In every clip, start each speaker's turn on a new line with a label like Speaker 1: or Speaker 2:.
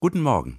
Speaker 1: Guten Morgen.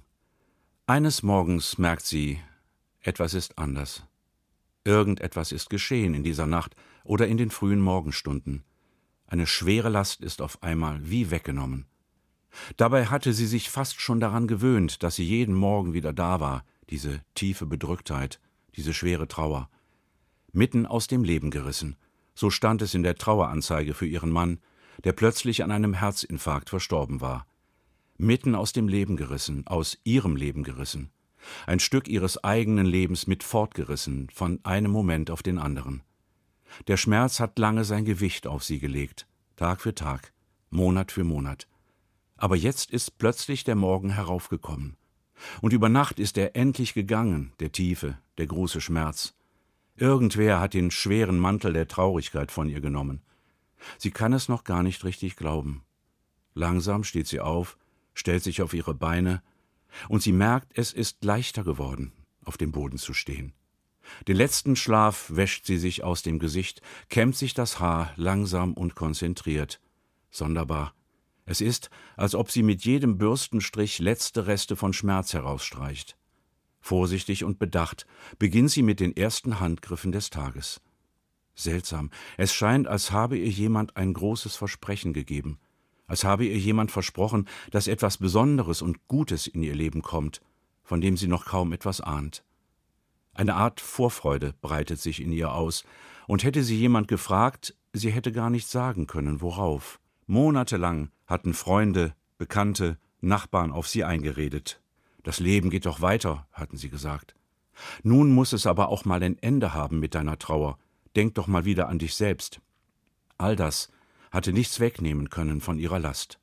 Speaker 1: Eines Morgens merkt sie, etwas ist anders. Irgendetwas ist geschehen in dieser Nacht oder in den frühen Morgenstunden. Eine schwere Last ist auf einmal wie weggenommen. Dabei hatte sie sich fast schon daran gewöhnt, dass sie jeden Morgen wieder da war, diese tiefe Bedrücktheit, diese schwere Trauer. Mitten aus dem Leben gerissen, so stand es in der Traueranzeige für ihren Mann, der plötzlich an einem Herzinfarkt verstorben war. Mitten aus dem Leben gerissen, aus ihrem Leben gerissen. Ein Stück ihres eigenen Lebens mit fortgerissen, von einem Moment auf den anderen. Der Schmerz hat lange sein Gewicht auf sie gelegt, Tag für Tag, Monat für Monat. Aber jetzt ist plötzlich der Morgen heraufgekommen. Und über Nacht ist er endlich gegangen, der tiefe, der große Schmerz. Irgendwer hat den schweren Mantel der Traurigkeit von ihr genommen. Sie kann es noch gar nicht richtig glauben. Langsam steht sie auf, stellt sich auf ihre Beine, und sie merkt, es ist leichter geworden, auf dem Boden zu stehen. Den letzten Schlaf wäscht sie sich aus dem Gesicht, kämmt sich das Haar langsam und konzentriert. Sonderbar. Es ist, als ob sie mit jedem Bürstenstrich letzte Reste von Schmerz herausstreicht. Vorsichtig und bedacht beginnt sie mit den ersten Handgriffen des Tages. Seltsam, es scheint, als habe ihr jemand ein großes Versprechen gegeben, als habe ihr jemand versprochen, dass etwas Besonderes und Gutes in ihr Leben kommt, von dem sie noch kaum etwas ahnt. Eine Art Vorfreude breitet sich in ihr aus, und hätte sie jemand gefragt, sie hätte gar nicht sagen können, worauf. Monatelang hatten Freunde, Bekannte, Nachbarn auf sie eingeredet. Das Leben geht doch weiter, hatten sie gesagt. Nun muss es aber auch mal ein Ende haben mit deiner Trauer. Denk doch mal wieder an dich selbst. All das hatte nichts wegnehmen können von ihrer Last.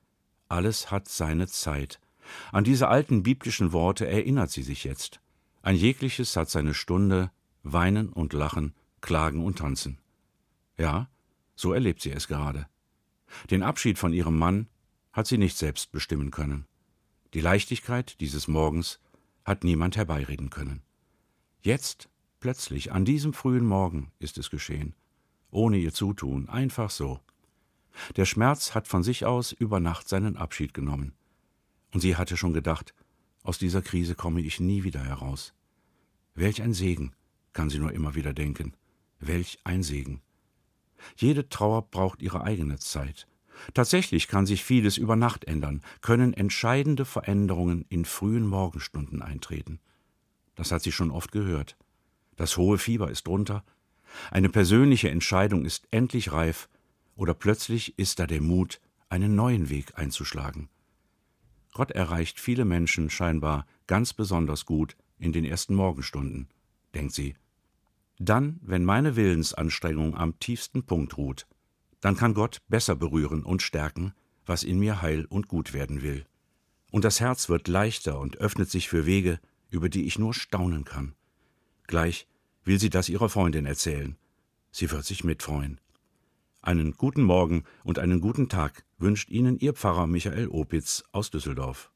Speaker 1: Alles hat seine Zeit. An diese alten biblischen Worte erinnert sie sich jetzt. Ein jegliches hat seine Stunde, weinen und lachen, klagen und tanzen. Ja, so erlebt sie es gerade. Den Abschied von ihrem Mann hat sie nicht selbst bestimmen können. Die Leichtigkeit dieses Morgens hat niemand herbeireden können. Jetzt, plötzlich, an diesem frühen Morgen ist es geschehen. Ohne ihr Zutun, einfach so. Der Schmerz hat von sich aus über Nacht seinen Abschied genommen. Und sie hatte schon gedacht, aus dieser Krise komme ich nie wieder heraus. Welch ein Segen, kann sie nur immer wieder denken. Welch ein Segen. Jede Trauer braucht ihre eigene Zeit. Tatsächlich kann sich vieles über Nacht ändern, können entscheidende Veränderungen in frühen Morgenstunden eintreten. Das hat sie schon oft gehört. Das hohe Fieber ist runter, eine persönliche Entscheidung ist endlich reif, oder plötzlich ist da der Mut, einen neuen Weg einzuschlagen. Gott erreicht viele Menschen scheinbar ganz besonders gut in den ersten Morgenstunden, denkt sie. Dann, wenn meine Willensanstrengung am tiefsten Punkt ruht, dann kann Gott besser berühren und stärken, was in mir heil und gut werden will. Und das Herz wird leichter und öffnet sich für Wege, über die ich nur staunen kann. Gleich will sie das ihrer Freundin erzählen. Sie wird sich mitfreuen. Einen guten Morgen und einen guten Tag wünscht Ihnen Ihr Pfarrer Michael Opitz aus Düsseldorf.